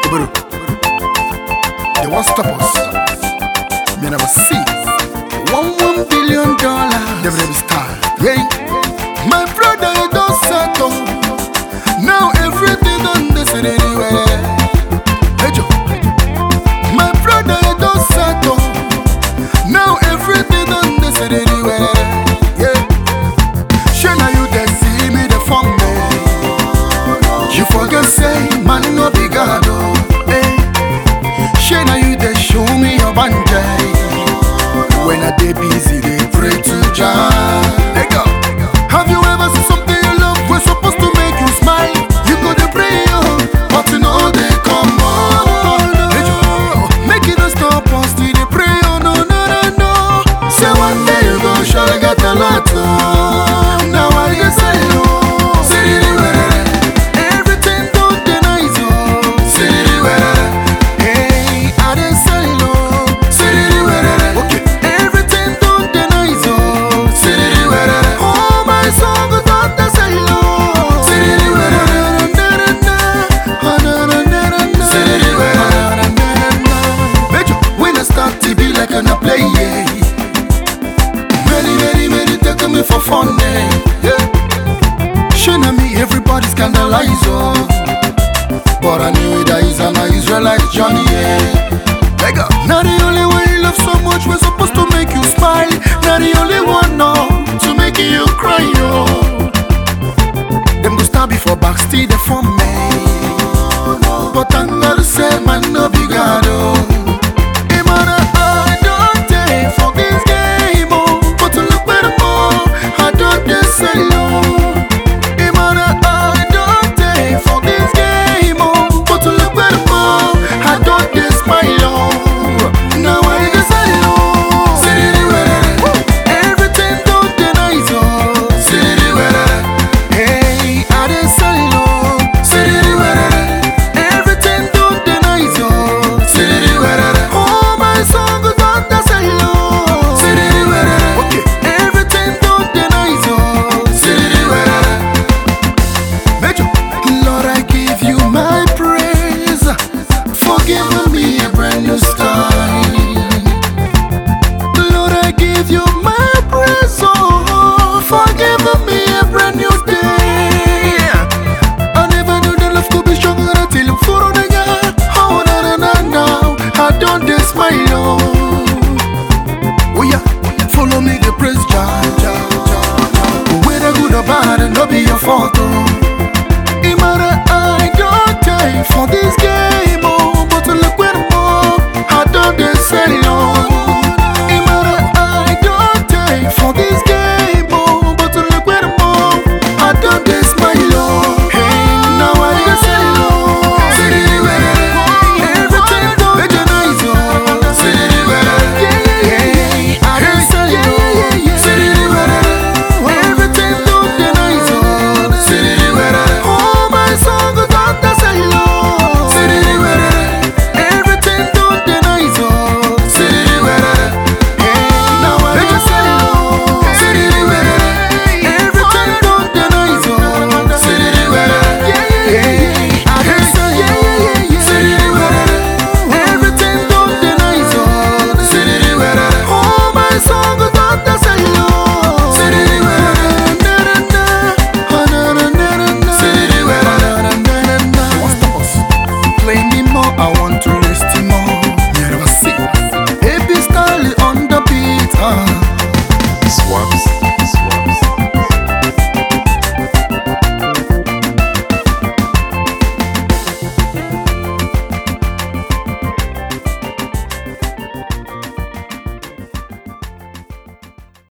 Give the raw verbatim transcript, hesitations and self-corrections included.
Bro, they won't stop us. Me never see one one billion dollar. They never start. Yeah. My brother, you don't settle. Now everything on the city anywhere. Hey Joe. My brother, you don't settle. Now everything on the city anywhere. Yeah. Sure now you they see me the form me. You forget say man no be God. Hey. Sure now you they show me your banjay. When I dey busy, they pray to Jah. Let go. Have you ever seen something you love? We're supposed to make you smile. You go to pray, oh, but you know they come on. No. Make it a stop us till they pray, oh no no no no. Say one day you go shall get a lot. Oh. Now I can say no. Say it well. Everything don't deny you. Say it well. Hey, I didn't say no. Say it well. Okay. Everything don't deny you. Say it well. Oh my soul goes on the say no. Say it well. Say it well. Major, when I start to be like an a play, yeah. Many, many, many take me for fun, yeah. Shame on me, everybody scandalize, oh. But I knew that he's an Israelite Johnny, yeah. Lega. Not the only one you love so much, we're supposed to make you smile. Not the only one, no, to make you cry, oh. Them go stand before back, still they form